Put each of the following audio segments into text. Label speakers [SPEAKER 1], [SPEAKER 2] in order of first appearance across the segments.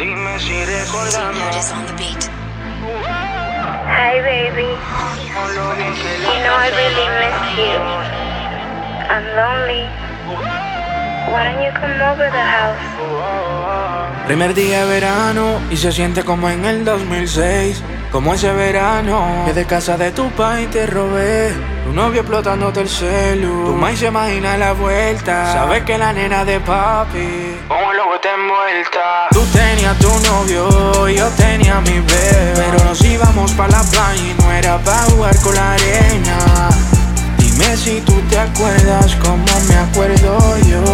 [SPEAKER 1] Dime si recordamos.
[SPEAKER 2] Hi baby, you know I really miss you. I'm lonely. Why don't you come over the house?
[SPEAKER 3] Primer día de verano y se siente como en el 2006. Como ese verano que de casa de tu país te robé. Tu novio explotándote el celu. Tu maíz se imagina la vuelta. Sabes que la nena de papi
[SPEAKER 1] Como el lobo está envuelta.
[SPEAKER 3] tú tenías tu novio y yo tenía mi bebé. Pero nos íbamos pa' la playa y no era pa' jugar con la arena. Dime si tú te acuerdas como me acuerdo yo.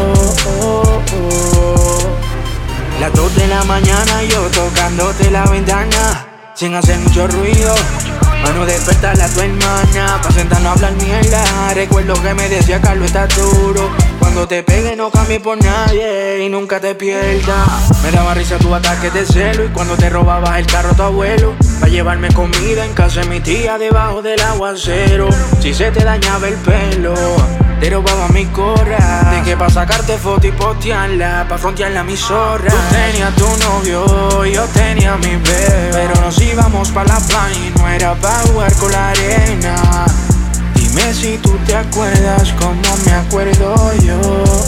[SPEAKER 3] Las 2 de la mañana yo tocándote la ventana sin hacer mucho ruido, mano despertarla a tu hermana pa' sentarnos a hablar mierda. Recuerdo que me decía Carlos estás duro. Cuando te pegue no cambies por nadie y nunca te pierdas. Me daba risa tu ataque de celo y cuando te robabas el carro tu abuelo pa' llevarme comida en casa de mi tía debajo del aguacero. Si se te dañaba el pelo te robaba mi corra. De que pa' sacarte foto y postearla pa' frontearla a mi zorra. Tú tenías tu novio y yo tenía mi bebé. Pero nos íbamos pa' la playa y no era pa' jugar con la arena. Dime si tú te acuerdas como me acuerdo yo.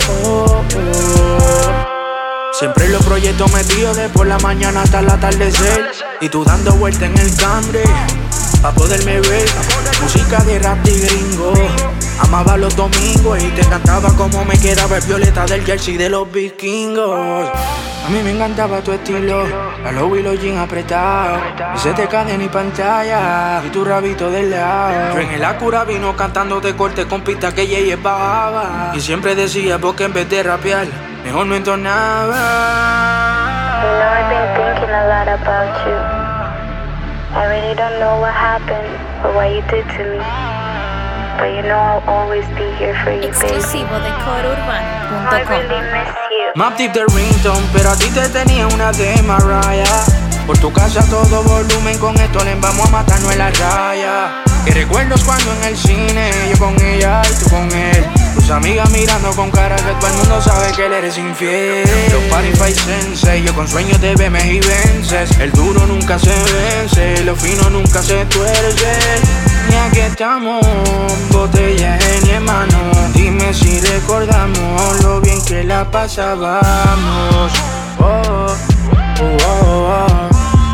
[SPEAKER 3] Siempre en los proyectos metidos de por la mañana hasta el atardecer. Y tú dando vuelta en el Camry pa' poderme ver. Música de rap y gringo. Amaba los domingos y te encantaba como me quedaba el violeta del jersey de los vikingos. A mí me encantaba tu estilo, la low y los jeans apretados. Y se te cadena y pantalla y tu rabito del lado. Yo en el Acura vino cantando de corte con pista que ella bajaba. Y siempre decía porque en vez de rapear mejor no entonaba.
[SPEAKER 2] You know I've been thinking a lot about you. I really don't know what happened or what you did to me. But you know I'll always be here for you, baby.
[SPEAKER 4] Exclusivo de
[SPEAKER 2] I
[SPEAKER 4] corourbano.com.
[SPEAKER 2] really miss you.
[SPEAKER 3] Map tip de ringtone, pero a ti te tenía una de Mariah. Por tu casa a todo volumen, con esto le vamos a matarnos en la raya. Que recuerdos cuando en el cine, yo con ella y tú con él. Tus amigas mirando con cara que todo el mundo sabe que él eres infiel. Los party fight sensei, yo con sueños de verme y vences. El duro nunca se vence, lo fino nunca se tuerce. Y aquí estamos, botella en mi mano. Dime si recordamos lo bien que la pasábamos. Oh, oh, oh, oh.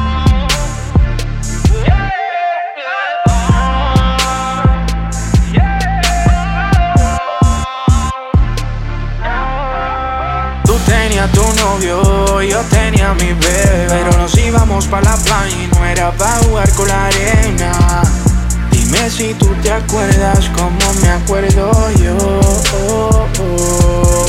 [SPEAKER 3] Tú tenías tu novio y yo tenía mi bebé. Pero nos íbamos pa' la playa y no era pa' jugar con la arena. Dime si tú te acuerdas como me acuerdo yo.